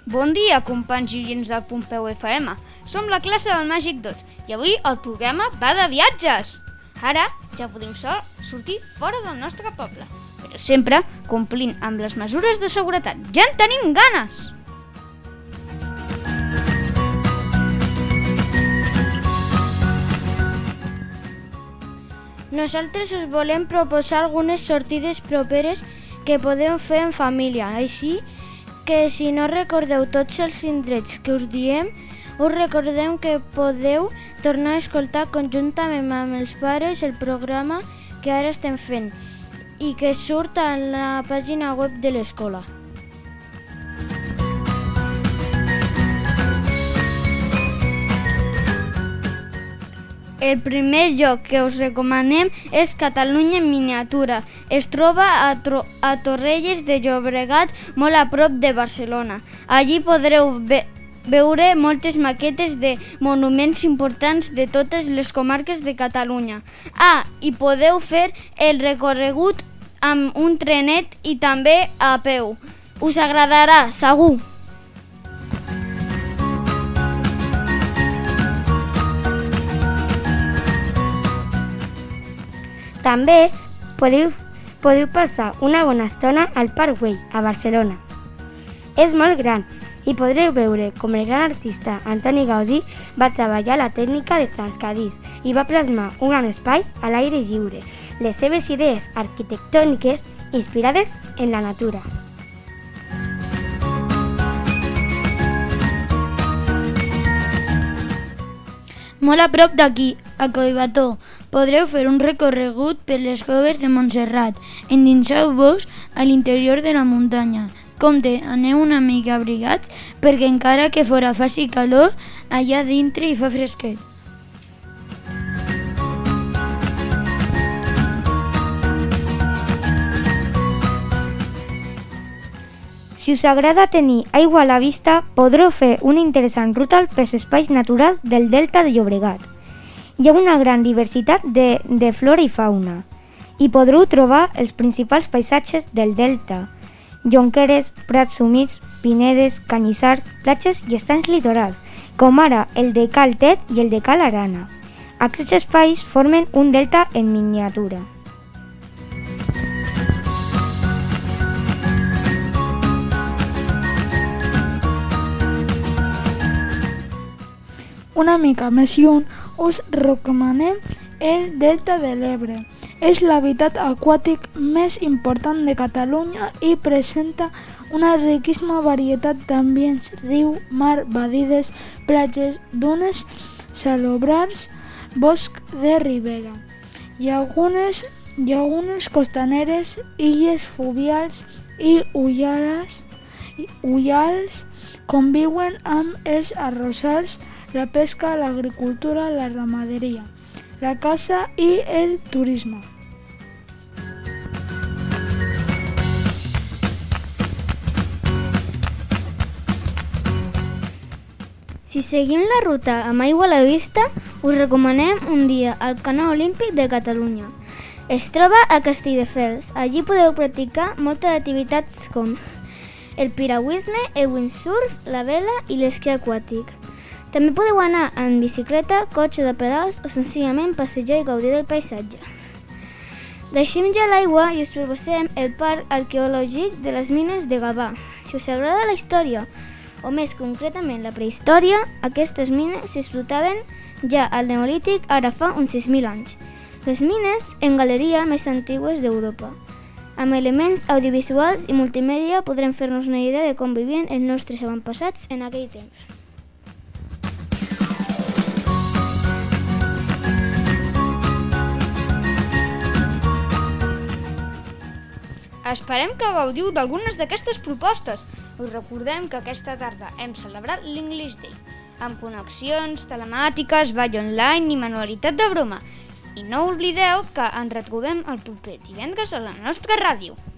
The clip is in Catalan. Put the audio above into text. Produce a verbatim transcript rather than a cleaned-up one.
Bon dia, companys i oients del Pompeu F M. Som la classe del Màgic dos i avui el programa va de viatges. Ara ja podem sortir fora del nostre poble, però sempre complint amb les mesures de seguretat. Ja en tenim ganes! Nosaltres us volem proposar algunes sortides properes que podeu fer en família. Així que si no recordeu tots els indrets que us diem, us recordem que podeu tornar a escoltar conjuntament amb els pares el programa que ara estem fent i que surt a la pàgina web de l'escola. El primer lloc que us recomanem és Catalunya en miniatura. Es troba a, Tro- a Torrelles de Llobregat, molt a prop de Barcelona. Allí podreu ve- veure moltes maquetes de monuments importants de totes les comarques de Catalunya. Ah, i podeu fer el recorregut amb un trenet i també a peu. Us agradarà, segur! També podeu, podeu passar una bona estona al Parc Güell, a Barcelona. És molt gran i podreu veure com el gran artista Antoni Gaudí va treballar la tècnica de transcadís i va plasmar un gran espai a l'aire lliure, les seves idees arquitectòniques inspirades en la natura. Molt a prop d'aquí, a Collbató, podreu fer un recorregut per les coves de Montserrat. Endinseu-vos a l'interior de la muntanya. Compte, aneu una mica abrigats perquè encara que fora faci calor, allà dintre hi fa fresquet. Si us agrada tenir aigua a la vista, podreu fer una interessant ruta pels espais naturals del Delta de Llobregat. Hi ha una gran diversitat de, de flora i fauna i podreu trobar els principals paisatges del Delta: jonqueres, prats humits, pinedes, canyissars, platges i estanys litorals, com ara el de Cal Tet i el de Cal Arana. Aquests espais formen un delta en miniatura. Una mica més lluny us recomanem el Delta de l'Ebre. És l'hàbitat aquàtic més important de Catalunya i presenta una riquíssima varietat d'ambients: riu, mar, badies, platges, dunes salobrars, bosc de ribera, llagunes, llagunes costaneres, illes fluvials i ullals, ullals conviuen amb els arrossars, la pesca, l'agricultura, la ramaderia, la caça i el turisme. Si seguim la ruta amb aigua a la vista, us recomanem un dia al Canó Olímpic de Catalunya. Es troba a Castelldefels. Allí podeu practicar moltes activitats com el piragüisme, el windsurf, la vela i l'esquí aquàtic. També podeu anar en bicicleta, cotxe de pedals o senzillament passejar i gaudir del paisatge. Deixem ja l'aigua i us proposem el Parc Arqueològic de les Mines de Gavà. Si us agrada la història, o més concretament la prehistòria, aquestes mines s'explotaven ja al Neolític, ara fa uns sis mil anys. Les mines en galeria més antigues d'Europa. Amb elements audiovisuals i multimèdia podrem fer-nos una idea de com vivien els nostres avantpassats en aquell temps. Esperem que gaudiu d'algunes d'aquestes propostes. Us recordem que aquesta tarda hem celebrat l'English Day, amb connexions telemàtiques, ball online i manualitat de broma. I no oblideu que ens retrobem el proper divendres a la nostra ràdio.